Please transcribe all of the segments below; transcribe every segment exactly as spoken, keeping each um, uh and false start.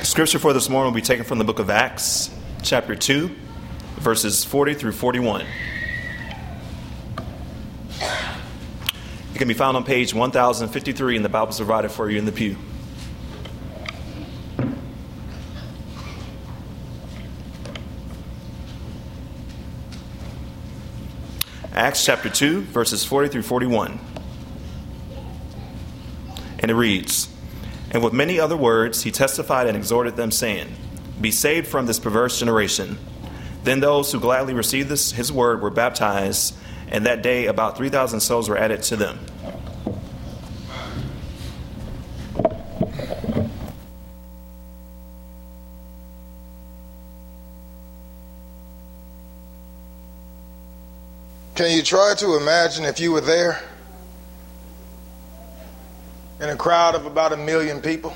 Scripture for this morning will be taken from the book of Acts, chapter two, verses forty through forty-one. It can be found on page one thousand fifty-three in the Bibles provided for you in the pew. Acts chapter two, verses forty through forty-one. And it reads, "And with many other words he testified and exhorted them, saying, Be saved from this perverse generation. Then those who gladly received this his word were baptized, and that day about three thousand souls were added to them." Can you try to imagine if you were there in a crowd of about a million people?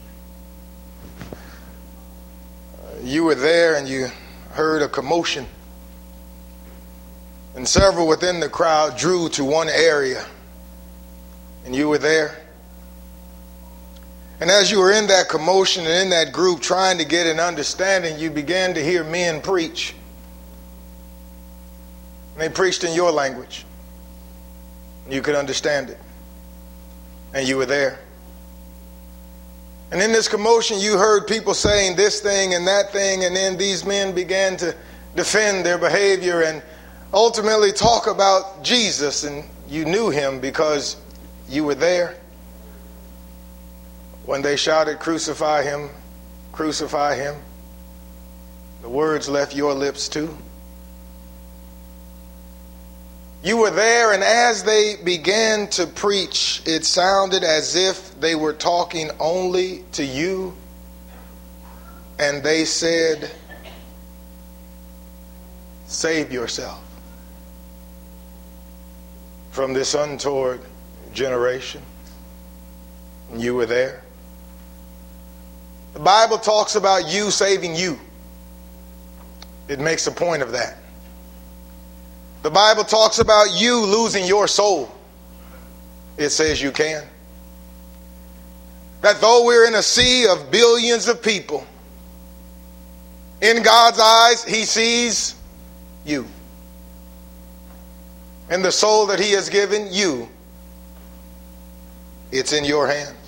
You were there and you heard a commotion, and several within the crowd drew to one area, and you were there. And as you were in that commotion and in that group trying to get an understanding, you began to hear men preach. And they preached in your language. You could understand it. And you were there. And in this commotion, you heard people saying this thing and that thing, and then these men began to defend their behavior and ultimately talk about Jesus, and you knew him because you were there. When they shouted, "Crucify him, crucify him," the words left your lips too. You were there, and as they began to preach, it sounded as if they were talking only to you. And they said, "Save yourself from this untoward generation." And you were there. The Bible talks about you saving you. It makes a point of that. The Bible talks about you losing your soul. It says you can. That though we're in a sea of billions of people, in God's eyes, he sees you. And the soul that he has given you, it's in your hands.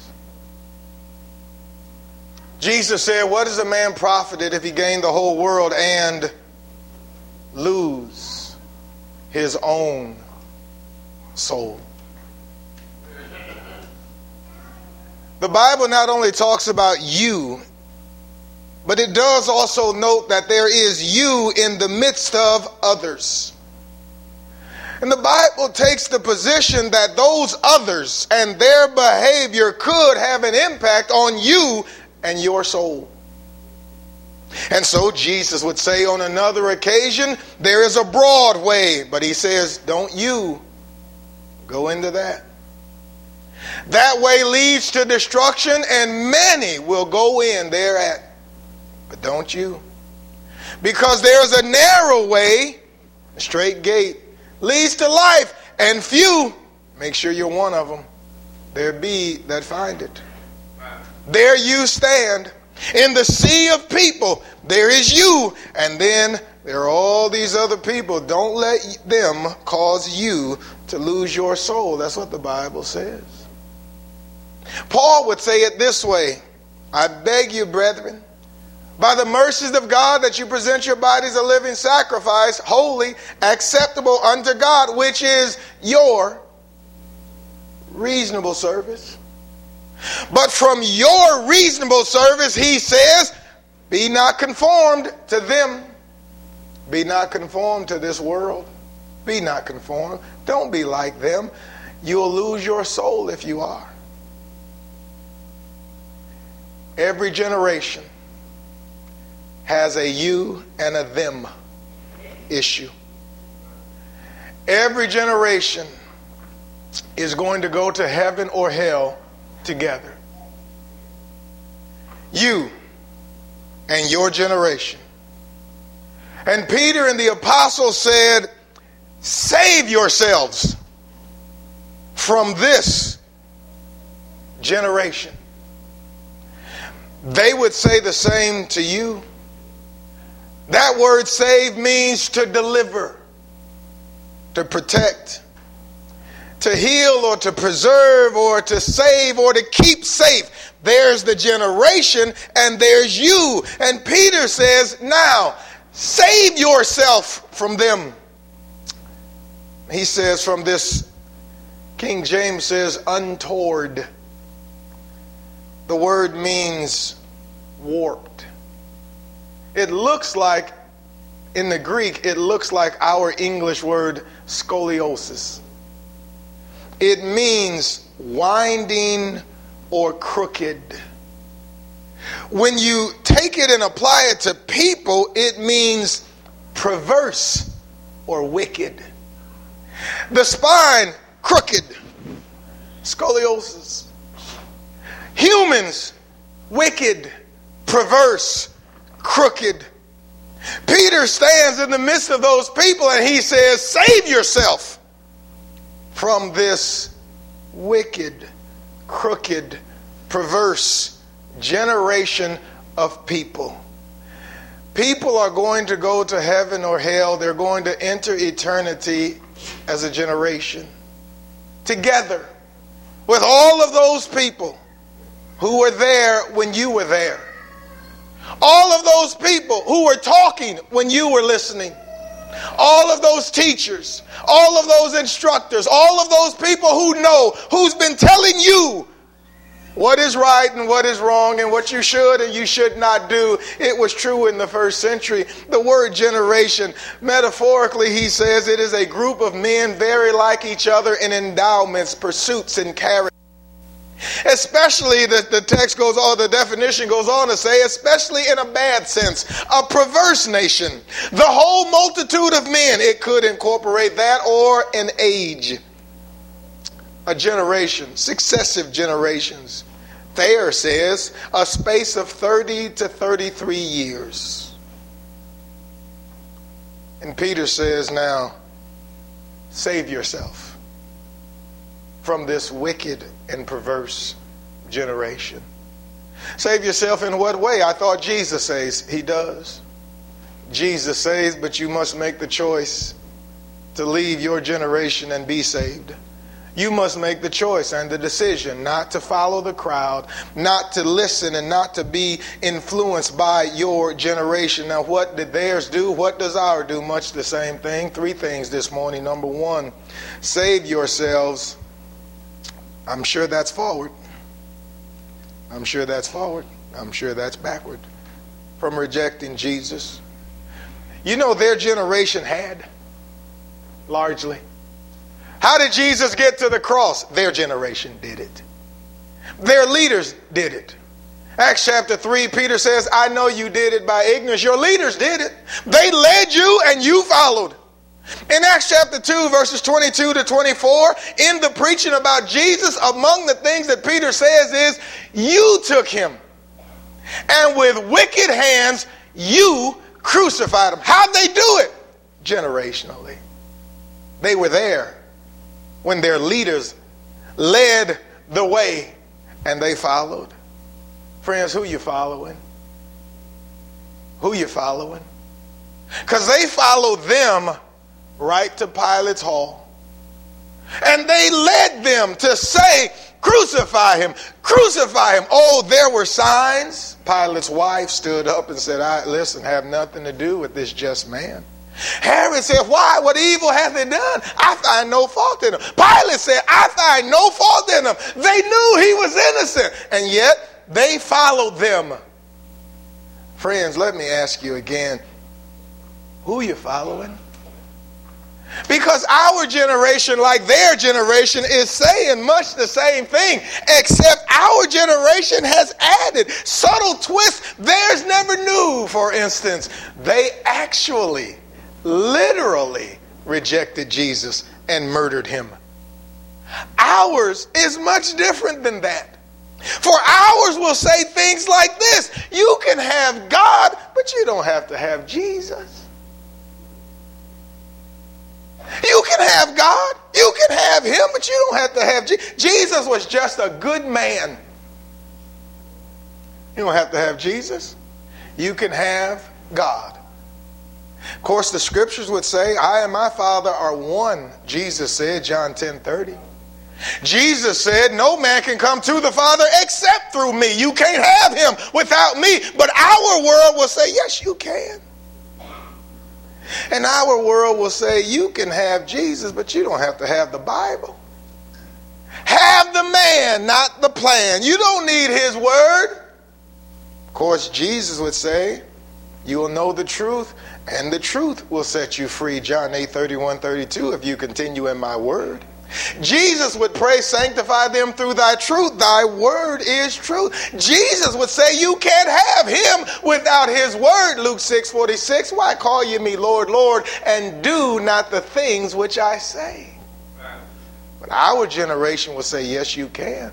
Jesus said, "What is a man profited if he gain the whole world and lose his own soul?" The Bible not only talks about you, but it does also note that there is you in the midst of others. And the Bible takes the position that those others and their behavior could have an impact on you and your soul. And so Jesus would say on another occasion, there is a broad way, but he says, don't you go into that. That way leads to destruction, and many will go in thereat. But don't you. Because there's a narrow way, a straight gate, leads to life, and few, make sure you're one of them, there be that find it. There you stand. In the sea of people, there is you, and then there are all these other people. Don't let them cause you to lose your soul. That's what the Bible says. Paul would say it this way, "I beg you, brethren, by the mercies of God, that you present your bodies a living sacrifice, holy, acceptable unto God, which is your reasonable service." But from your reasonable service, he says, be not conformed to them. Be not conformed to this world. Be not conformed. Don't be like them. You'll lose your soul if you are. Every generation has a you and a them issue. Every generation is going to go to heaven or hell together. You and your generation. And Peter and the apostles said, save yourselves from this generation. they would say the same to you. That word save means to deliver, to protect, to heal, or to preserve, or to save, or to keep safe. There's the generation and there's you. And Peter says, now, save yourself from them. He says from this, King James says, untoward. The word means warped. It looks like, in the Greek, it looks like our English word scoliosis. It means winding or crooked. When you take it and apply it to people, it means perverse or wicked. The spine, crooked, scoliosis. Humans, wicked, perverse, crooked. Peter stands in the midst of those people and he says, save yourself from this wicked, crooked, perverse generation of people. People are going to go to heaven or hell. They're going to enter eternity as a generation, together with all of those people who were there when you were there. All of those people who were talking when you were listening. All of those teachers, all of those instructors, all of those people who know, who's been telling you what is right and what is wrong and what you should and you should not do. It was true in the first century. The word generation, metaphorically, he says it is a group of men very like each other in endowments, pursuits, and character. Especially, the, the text goes on, the definition goes on to say, especially in a bad sense, a perverse nation. The whole multitude of men, it could incorporate that, or an age. A generation, successive generations. Thayer says a space of thirty to thirty-three years. And Peter says, now, save yourself from this wicked and perverse generation. Save yourself in what way? I thought Jesus says he does. Jesus says, but you must make the choice to leave your generation and be saved. You must make the choice and the decision not to follow the crowd, not to listen and not to be influenced by your generation. Now, what did theirs do? What does ours do? Much the same thing. Three things this morning. Number one, save yourselves. I'm sure that's forward. I'm sure that's forward. I'm sure that's backward. From rejecting Jesus. You know, their generation had, largely. How did Jesus get to the cross? Their generation did it. Their leaders did it. Acts chapter three, Peter says, I know you did it by ignorance. Your leaders did it. They led you and you followed. In Acts chapter two, verses twenty-two to twenty-four, in the preaching about Jesus, among the things that Peter says is, you took him, and with wicked hands, you crucified him. How'd they do it? Generationally. They were there when their leaders led the way and they followed. Friends, who you following? Who you following? Because they followed them right to Pilate's hall. And they led them to say, crucify him, crucify him. Oh, there were signs. Pilate's wife stood up and said, I, listen, have nothing to do with this just man. Herod said, why? What evil hath he done? I find no fault in him. Pilate said, I find no fault in him. They knew he was innocent, and yet they followed them. Friends, let me ask you again, who are you following? Because our generation, like their generation, is saying much the same thing, except our generation has added subtle twists theirs never knew. For instance, they actually literally rejected Jesus and murdered him. Ours is much different than that. For ours will say things like this: you can have God, but you don't have to have Jesus. You can have God, you can have him, but you don't have to have Jesus. Jesus was just a good man. You don't have to have Jesus. You can have God. Of course, the scriptures would say, I and my Father are one, Jesus said, John ten thirty. Jesus said, no man can come to the Father except through me. You can't have him without me. But our world will say, yes, you can. And our world will say, you can have Jesus, but you don't have to have the Bible. Have the man, not the plan. You don't need his word. Of course, Jesus would say, you will know the truth, and the truth will set you free. John eight thirty-one thirty-two, if you continue in my word. Jesus would pray, sanctify them through thy truth. Thy word is truth. Jesus would say you can't have him without his word. Luke six forty-six, why call ye me Lord, Lord, and do not the things which I say? But our generation will say, yes, you can.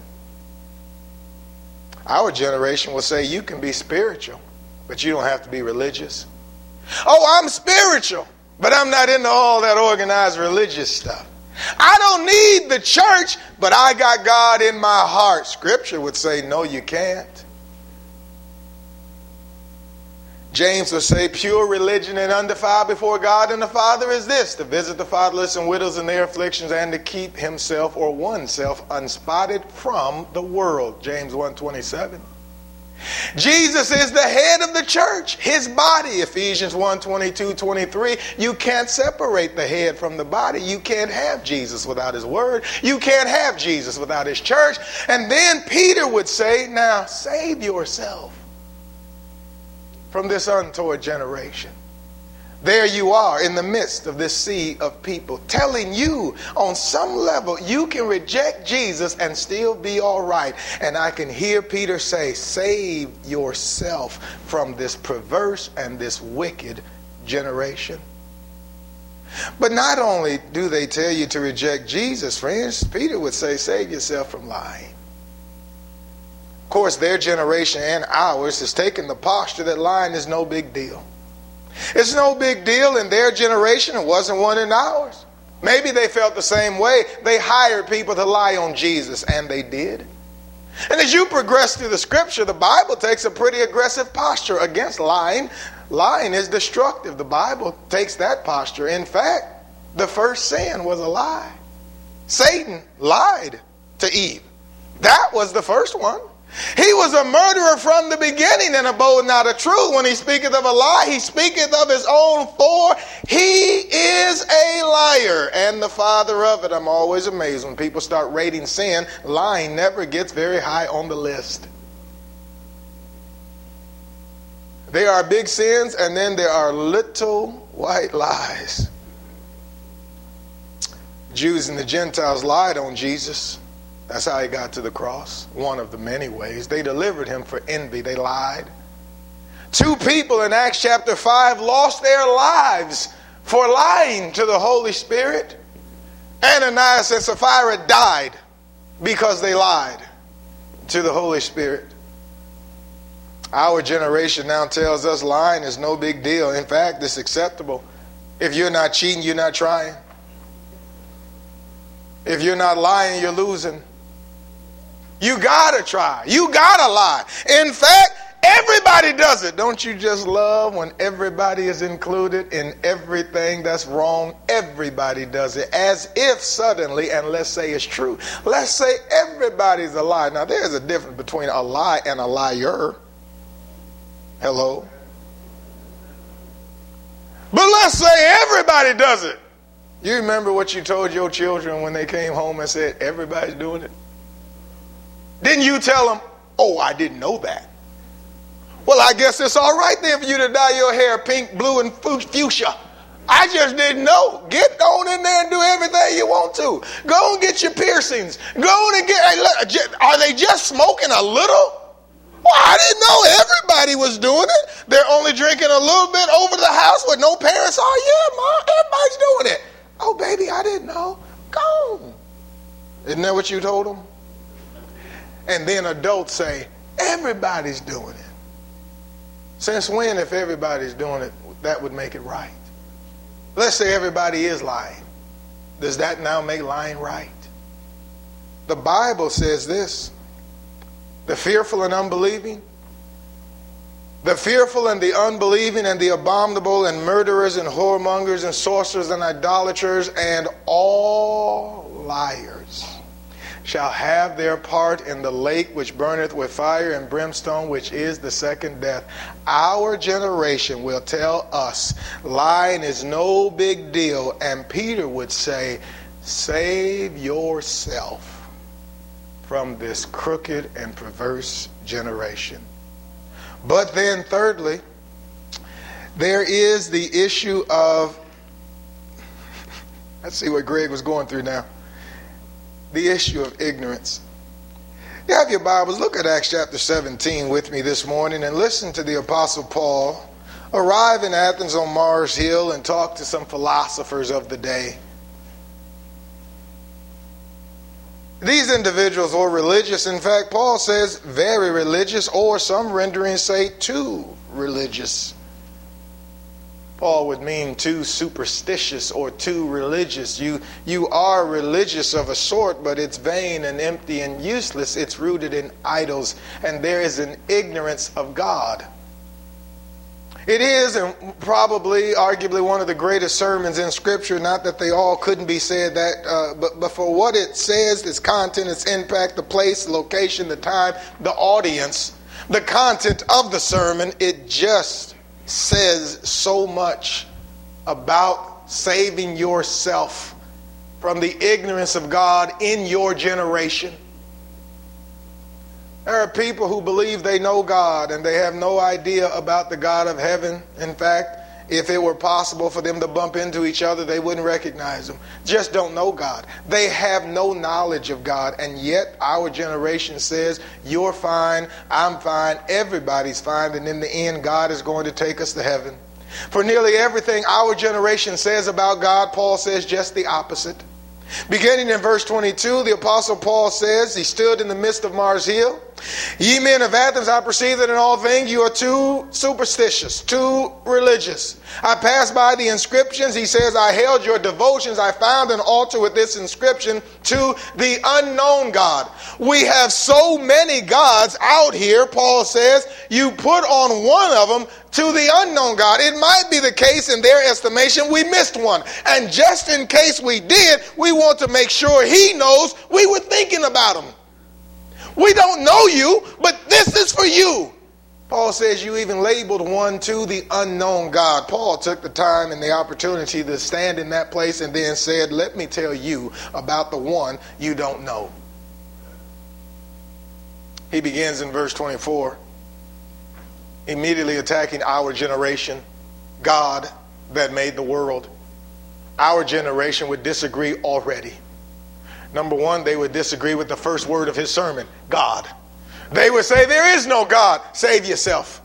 Our generation will say you can be spiritual, but you don't have to be religious. Oh, I'm spiritual, but I'm not into all that organized religious stuff. I don't need the church, but I got God in my heart. Scripture would say, no, you can't. James would say, pure religion and undefiled before God and the Father is this, to visit the fatherless and widows in their afflictions and to keep himself or oneself unspotted from the world. James one twenty-seven. Jesus is the head of the church, his body. Ephesians one twenty-two twenty-three. You can't separate the head from the body. You can't have Jesus without his word. You can't have Jesus without his church. And then Peter would say, now save yourself from this untoward generation. There you are in the midst of this sea of people telling you on some level you can reject Jesus and still be all right. And I can hear Peter say, save yourself from this perverse and this wicked generation. But not only do they tell you to reject Jesus, friends, Peter would say, save yourself from lying. Of course, their generation and ours has taken the posture that lying is no big deal. It's no big deal in their generation. It wasn't one in ours. Maybe they felt the same way. They hired people to lie on Jesus, and they did. And as you progress through the scripture, the Bible takes a pretty aggressive posture against lying. Lying is destructive. The Bible takes that posture. In fact, the first sin was a lie. Satan lied to Eve. That was the first one. He was a murderer from the beginning and abode not of truth. When he speaketh of a lie, he speaketh of his own, for he is a liar and the father of it. I'm always amazed when people start rating sin. Lying never gets very high on the list. There are big sins, and then there are little white lies. Jews and the Gentiles lied on Jesus. That's how he got to the cross. One of the many ways. They delivered him for envy. They lied. Two people in Acts chapter five lost their lives for lying to the Holy Spirit. Ananias and Sapphira died because they lied to the Holy Spirit. Our generation now tells us lying is no big deal. In fact, it's acceptable. If you're not cheating, you're not trying. If you're not lying, you're losing. You gotta try. You gotta lie. In fact, everybody does it. Don't you just love when everybody is included in everything that's wrong? Everybody does it. As if suddenly, and let's say it's true. Let's say everybody's a liar. Now, there's a difference between a lie and a liar. Hello? But let's say everybody does it. You remember what you told your children when they came home and said, everybody's doing it? Didn't you tell them, oh, I didn't know that? Well, I guess it's all right then for you to dye your hair pink, blue, and fuchsia. I just didn't know. Get on in there and do everything you want to. Go and get your piercings. Go on and get, hey, look, are they just smoking a little? Well, I didn't know everybody was doing it. They're only drinking a little bit over the house with no parents. Oh, yeah, Mom, everybody's doing it. Oh, baby, I didn't know. Go. Isn't that what you told them? And then adults say, everybody's doing it. Since when, if everybody's doing it, that would make it right? Let's say everybody is lying. Does that now make lying right? The Bible says this: the fearful and unbelieving The fearful and the unbelieving and the abominable and murderers and whoremongers and sorcerers and idolaters and all liars shall have their part in the lake which burneth with fire and brimstone, which is the second death. Our generation will tell us lying is no big deal, and Peter would say, save yourself from this crooked and perverse generation. But then thirdly, there is the issue of, let's see what Greg was going through now. The issue of ignorance. You have your Bibles. Look at Acts chapter seventeen with me this morning and listen to the Apostle Paul arrive in Athens on Mars Hill and talk to some philosophers of the day. These individuals were religious. In fact, Paul says very religious, or some renderings say too religious. Paul would mean too superstitious or too religious. You, you are religious of a sort, but it's vain and empty and useless. It's rooted in idols, and there is an ignorance of God. It is, and probably, arguably, one of the greatest sermons in Scripture. Not that they all couldn't be said that, uh, but, but for what it says, its content, its impact, the place, the location, the time, the audience, the content of the sermon, it just says so much about saving yourself from the ignorance of God in your generation. There are people who believe they know God and they have no idea about the God of heaven. In fact, if it were possible for them to bump into each other, they wouldn't recognize him. Just don't know God. They have no knowledge of God. And yet our generation says, you're fine, I'm fine, everybody's fine, and in the end, God is going to take us to heaven. For nearly everything our generation says about God, Paul says just the opposite. Beginning in verse twenty-two, the Apostle Paul says, he stood in the midst of Mars Hill. Ye men of Athens, I perceive that in all things you are too superstitious, too religious. I passed by the inscriptions. He says, I held your devotions. I found an altar with this inscription, to the unknown God. We have so many gods out here, Paul says, you put on one of them to the unknown God. It might be the case in their estimation we missed one. And just in case we did, we want to make sure he knows we were thinking about him. We don't know you, but this is for you. Paul says you even labeled one to the unknown God. Paul took the time and the opportunity to stand in that place and then said, let me tell you about the one you don't know. He begins in verse twenty-four, immediately attacking our generation, God that made the world. Our generation would disagree already. Number one, they would disagree with the first word of his sermon, God. They would say, there is no God. Save yourself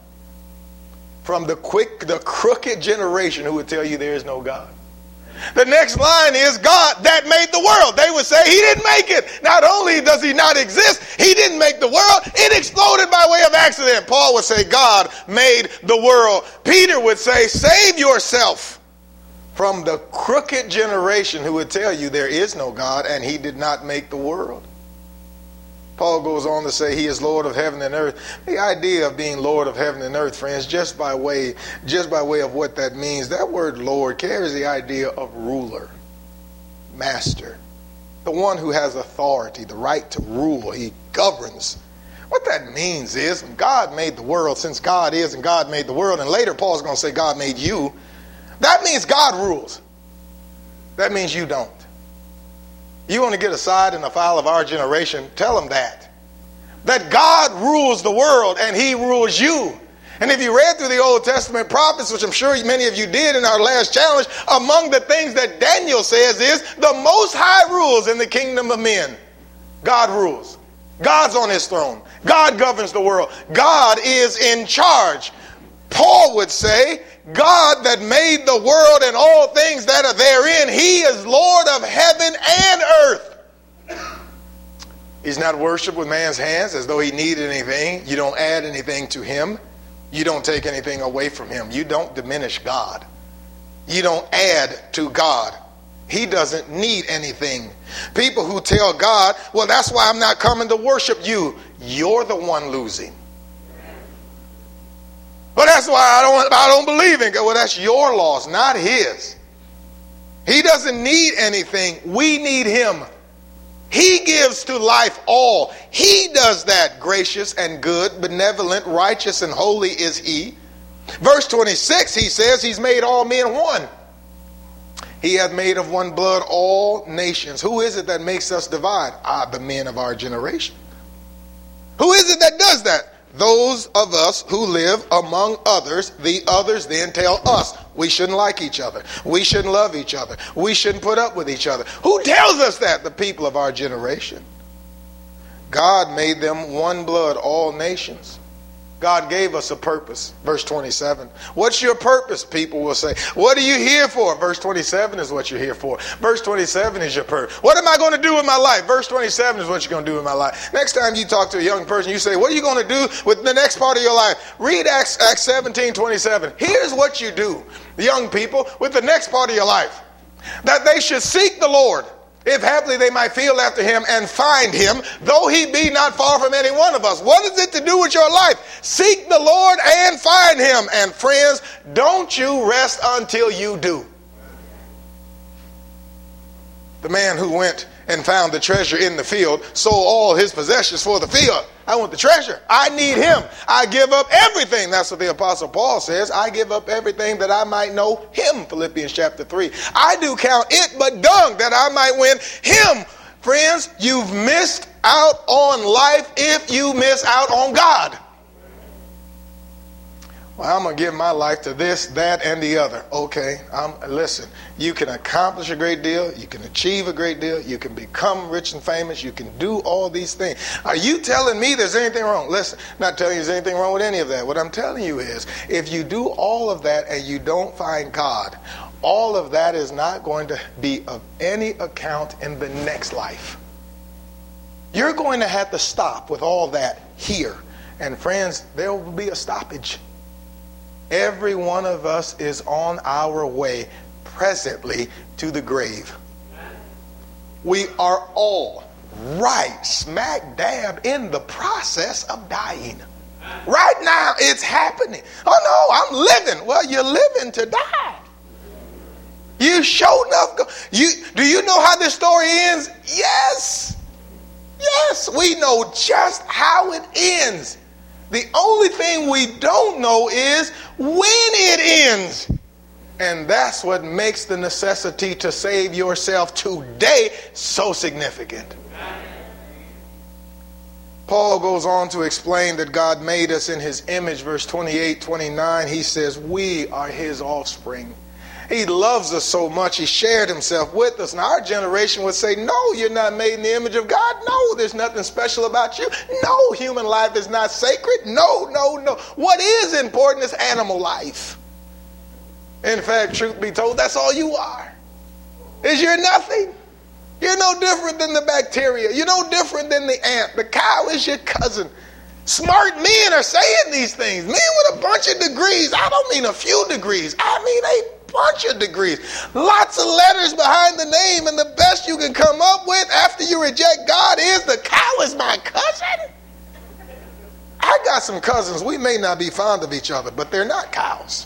from the quick, the crooked generation who would tell you there is no God. The next line is God that made the world. They would say he didn't make it. Not only does he not exist, he didn't make the world. It exploded by way of accident. Paul would say God made the world. Peter would say, save yourself from the crooked generation who would tell you there is no God and he did not make the world. Paul goes on to say he is Lord of heaven and earth. The idea of being Lord of heaven and earth, friends, just by way, just by way of what that means, that word Lord carries the idea of ruler, master, the one who has authority, the right to rule. He governs. What that means is God made the world, since God is and God made the world, and later Paul's going to say God made you. That means God rules. That means you don't. You want to get a side in the file of our generation, tell them that. That God rules the world and he rules you. And if you read through the Old Testament prophets, which I'm sure many of you did in our last challenge, among the things that Daniel says is the Most High rules in the kingdom of men. God rules. God's on his throne. God governs the world. God is in charge. Paul would say, God that made the world and all things that are therein, he is Lord of heaven and earth. He's not worshipped with man's hands as though he needed anything. You don't add anything to him. You don't take anything away from him. You don't diminish God. You don't add to God. He doesn't need anything. People who tell God, well, that's why I'm not coming to worship you. You're the one losing. that's why I don't, I don't believe in God. Well, that's your loss, not his. He doesn't need anything. We need him. He gives to life all. He does that. Gracious and good, benevolent, righteous and holy is he. Verse twenty-six, he says he's made all men one. He hath made of one blood all nations. Who is it that makes us divide? Ah, the men of our generation. Who is it that does that? Those of us who live among others. The others then tell us we shouldn't like each other. We shouldn't love each other. We shouldn't put up with each other. Who tells us that? The people of our generation. God made them one blood, all nations. God gave us a purpose. Verse twenty-seven. What's your purpose? People will say. What are you here for? Verse twenty-seven is what you're here for. Verse twenty-seven is your purpose. What am I going to do with my life? Verse twenty-seven is what you're going to do with my life. Next time you talk to a young person, you say, what are you going to do with the next part of your life? Read Acts, Acts seventeen twenty-seven. Here's what you do, young people, with the next part of your life. That they should seek the Lord, if haply they might feel after him and find him, though he be not far from any one of us. What is it to do with your life? Seek the Lord and find him. And friends, don't you rest until you do. The man who went and found the treasure in the field sold all his possessions for the field. I want the treasure. I need him. I give up everything. That's what the Apostle Paul says. I give up everything that I might know him. Philippians chapter three. I do count it but dung that I might win him. Friends, you've missed out on life if you miss out on God. Well, I'm going to give my life to this, that, and the other. Okay, um, listen, you can accomplish a great deal. You can achieve a great deal. You can become rich and famous. You can do all these things. Are you telling me there's anything wrong? Listen, I'm not telling you there's anything wrong with any of that. What I'm telling you is, if you do all of that and you don't find God, all of that is not going to be of any account in the next life. You're going to have to stop with all that here. And friends, there will be a stoppage. Every one of us is on our way presently to the grave. We are all right smack dab in the process of dying. Right now it's happening. Oh no, I'm living. Well, you're living to die. You sure enough go, you do you know how this story ends? Yes. Yes, we know just how it ends. The only thing we don't know is when it ends. And that's what makes the necessity to save yourself today so significant. Paul goes on to explain that God made us in his image. Verse twenty-eight, twenty-nine, he says, we are his offspring. He loves us so much, he shared himself with us. Now, our generation would say, no, you're not made in the image of God. No, there's nothing special about you. No, human life is not sacred. No, no, no. What is important is animal life. In fact, truth be told, that's all you are. Is you're nothing. You're no different than the bacteria. You're no different than the ant. The cow is your cousin. Smart men are saying these things. Men with a bunch of degrees. I don't mean a few degrees. I mean a bunch of degrees. Lots of letters behind the name, and the best you can come up with after you reject God is the cow is my cousin. I got some cousins. We may not be fond of each other, but they're not cows.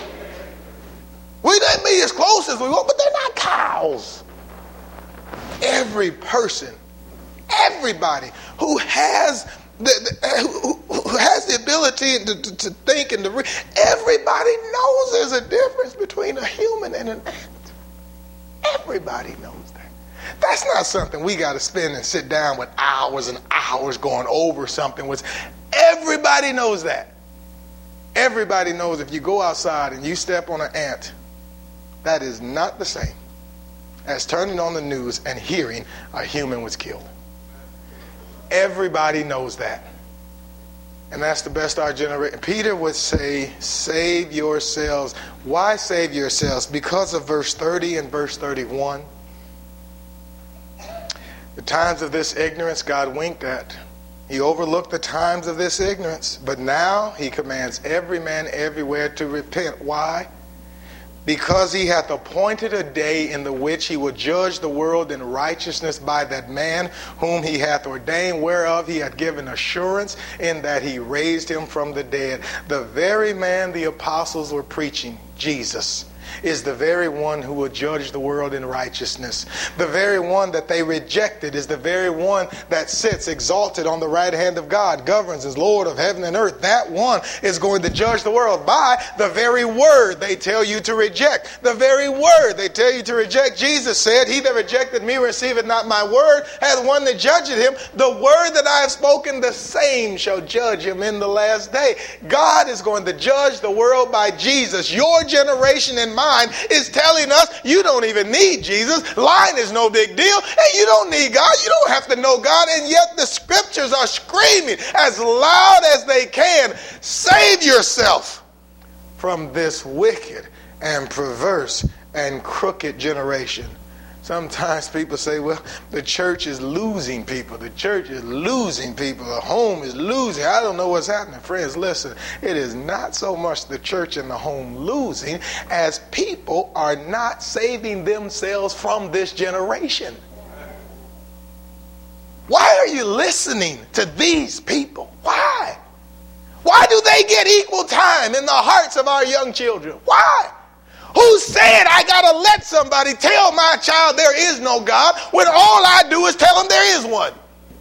We may be as close as we want, but they're not cows. Every person, everybody who has The, the, who, who has the ability to, to, to think and to read. Everybody knows there's a difference between a human and an ant. Everybody knows that. That's not something we got to spend and sit down with hours and hours going over something. With. Everybody knows that. Everybody knows if you go outside and you step on an ant, that is not the same as turning on the news and hearing a human was killed. Everybody knows that. And that's the best our generation. Peter would say, save yourselves. Why save yourselves? Because of verse thirty and verse thirty-one. The times of this ignorance God winked at. He overlooked the times of this ignorance. But now he commands every man everywhere to repent. Why? because he hath appointed a day in the which he will judge the world in righteousness by that man whom he hath ordained, whereof he hath given assurance in that he raised him from the dead. The very man the apostles were preaching, Jesus, is the very one who will judge the world in righteousness. The very one that they rejected is the very one that sits exalted on the right hand of God, governs as Lord of heaven and earth. That one is going to judge the world by the very word they tell you to reject. The very word they tell you to reject. Jesus said, he that rejected me receiveth not my word, hath one that judgeth him. The word that I have spoken, the same shall judge him in the last day. God is going to judge the world by Jesus. Your generation and mine is telling us you don't even need Jesus. Lying is no big deal. And you don't need God. You don't have to know God. And yet the scriptures are screaming as loud as they can, save yourself from this wicked and perverse and crooked generation. Sometimes people say, well, the church is losing people. The church is losing people. The home is losing. I don't know what's happening. Friends, listen, it is not so much the church and the home losing as people are not saving themselves from this generation. Why are you listening to these people? Why? Why do they get equal time in the hearts of our young children? Why? Who said I got to let somebody tell my child there is no God when all I do is tell them there is one?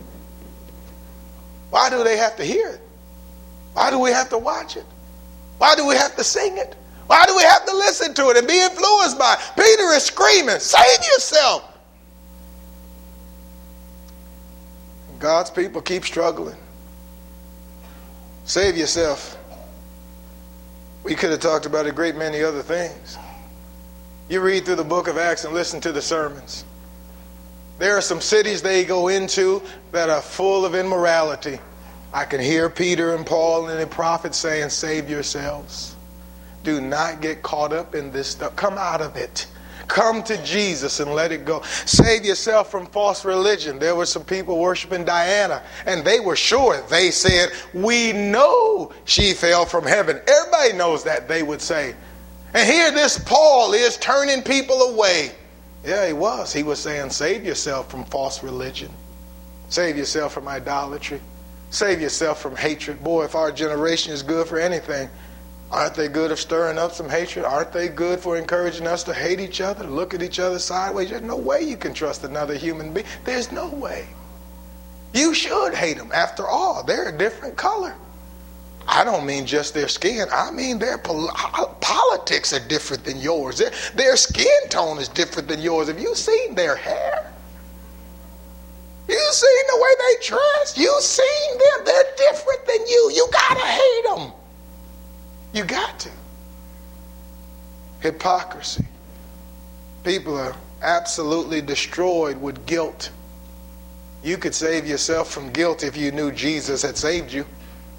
Why do they have to hear it? Why do we have to watch it? Why do we have to sing it? Why do we have to listen to it and be influenced by it? Peter is screaming, save yourself. God's people keep struggling. Save yourself. We could have talked about a great many other things. You read through the book of Acts and listen to the sermons. There are some cities they go into that are full of immorality. I can hear Peter and Paul and the prophets saying, save yourselves. Do not get caught up in this stuff. Come out of it. Come to Jesus and let it go. Save yourself from false religion. There were some people worshiping Diana, and they were sure. They said, we know she fell from heaven. Everybody knows that, they would say. And here this Paul is turning people away. Yeah, he was. He was saying, save yourself from false religion. Save yourself from idolatry. Save yourself from hatred. Boy, if our generation is good for anything, aren't they good at stirring up some hatred? Aren't they good for encouraging us to hate each other, to look at each other sideways? There's no way you can trust another human being. There's no way. You should hate them. After all, they're a different color. I don't mean just their skin. I mean their pol- politics are different than yours. Their, their skin tone is different than yours. Have you seen their hair? You seen the way they dress? You seen them? They're different than you. You gotta hate them. You got to. Hypocrisy. People are absolutely destroyed with guilt. You could save yourself from guilt if you knew Jesus had saved you.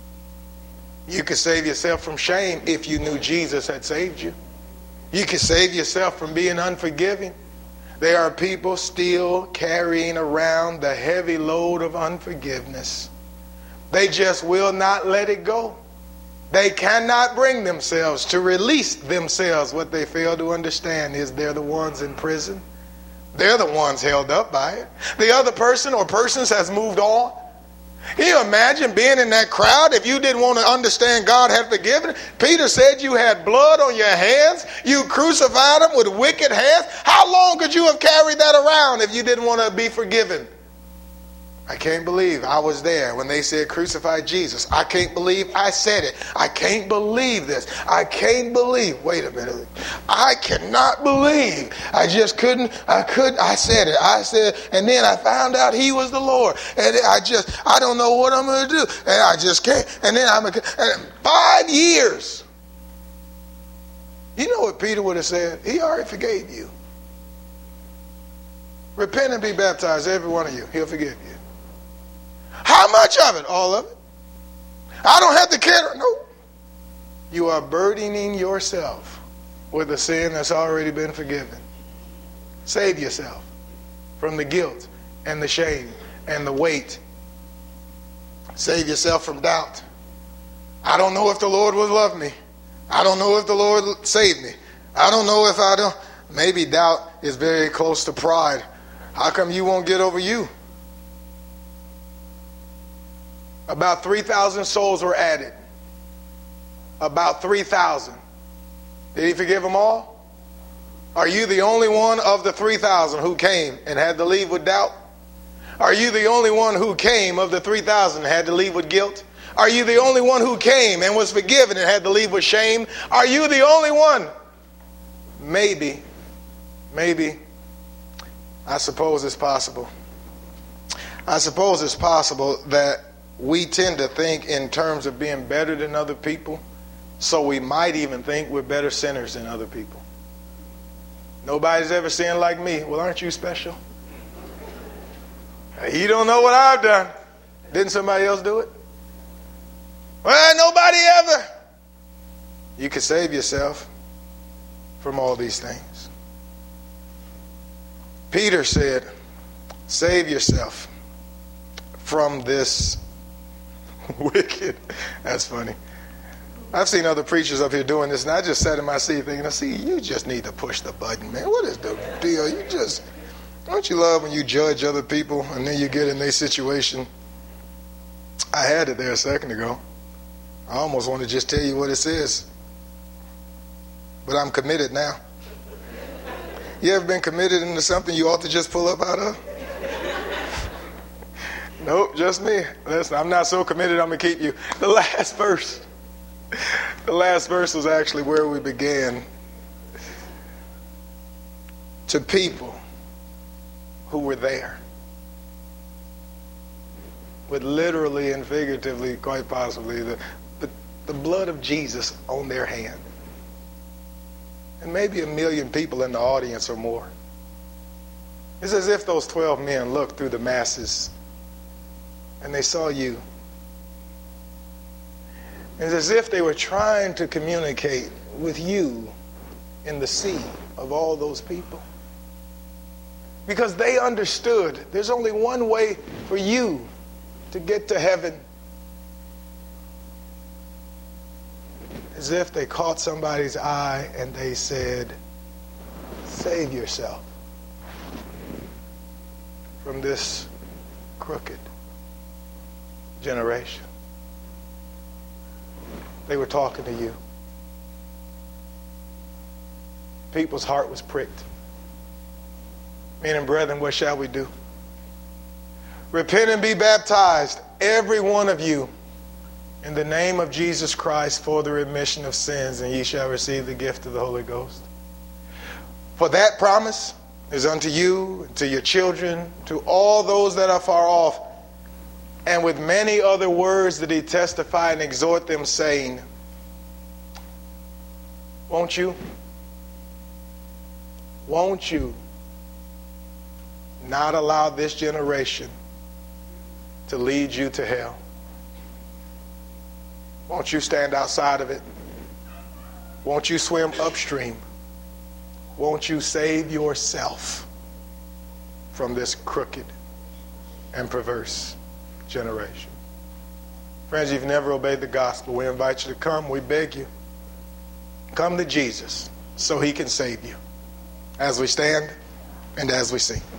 You could save yourself from shame if you knew Jesus had saved you. You could save yourself from being unforgiving. There are people still carrying around the heavy load of unforgiveness. They just will not let it go. They cannot bring themselves to release themselves. What they fail to understand is they're the ones in prison. They're the ones held up by it. The other person or persons has moved on. Can you imagine being in that crowd if you didn't want to understand God had forgiven? Peter said you had blood on your hands. You crucified him with wicked hands. How long could you have carried that around if you didn't want to be forgiven? I can't believe I was there when they said crucify Jesus. I can't believe I said it. I can't believe this. I can't believe. Wait a minute. I cannot believe. I just couldn't. I couldn't. I said it. I said, and then I found out he was the Lord. And I just, I don't know what I'm going to do. And I just can't. And then I'm, and five years. You know what Peter would have said? He already forgave you. Repent and be baptized, every one of you. He'll forgive you. How much of it? All of it. I don't have to care. No. You are burdening yourself with a sin that's already been forgiven. Save yourself from the guilt and the shame and the weight. Save yourself from doubt. I don't know if the Lord will love me. I don't know if the Lord saved me. I don't know if I don't. Maybe doubt is very close to pride. How come you won't get over you? About three thousand souls were added. About three thousand. Did he forgive them all? Are you the only one of the three thousand who came and had to leave with doubt? Are you the only one who came of the three thousand and had to leave with guilt? Are you the only one who came and was forgiven and had to leave with shame? Are you the only one? Maybe. Maybe. I suppose it's possible. I suppose it's possible that we tend to think in terms of being better than other people, so we might even think we're better sinners than other people. Nobody's ever sinned like me. Well, aren't you special? You don't know what I've done. Didn't somebody else do it? Well, nobody ever. You can save yourself from all these things. Peter said, save yourself from this wicked. That's funny. I've seen other preachers up here doing this, and I just sat in my seat thinking, I see, you just need to push the button, man. What is the deal? You just, don't you love when you judge other people and then you get in their situation? I had it there a second ago. I almost want to just tell you what it says. But I'm committed now. You ever been committed into something you ought to just pull up out of? Nope, just me. Listen, I'm not so committed I'm going to keep you. The last verse. The last verse was actually where we began. To people who were there. With literally and figuratively, quite possibly, the, the, the blood of Jesus on their hand. And maybe a million people in the audience or more. It's as if those twelve men looked through the masses and they saw you. It's as if they were trying to communicate with you in the sea of all those people. Because they understood there's only one way for you to get to heaven. As if they caught somebody's eye and they said, save yourself from this crooked generation. They were talking to you. People's heart was pricked. Meaning, brethren, what shall we do? Repent and be baptized, every one of you, in the name of Jesus Christ for the remission of sins, and ye shall receive the gift of the Holy Ghost. For that promise is unto you, to your children, to all those that are far off. And with many other words did he testify and exhort them, saying, won't you? Won't you not allow this generation to lead you to hell? Won't you stand outside of it? Won't you swim upstream? Won't you save yourself from this crooked and perverse generation? Friends, you've never obeyed the gospel. We invite you to come. We beg you. Come to Jesus so he can save you. As we stand and as we sing.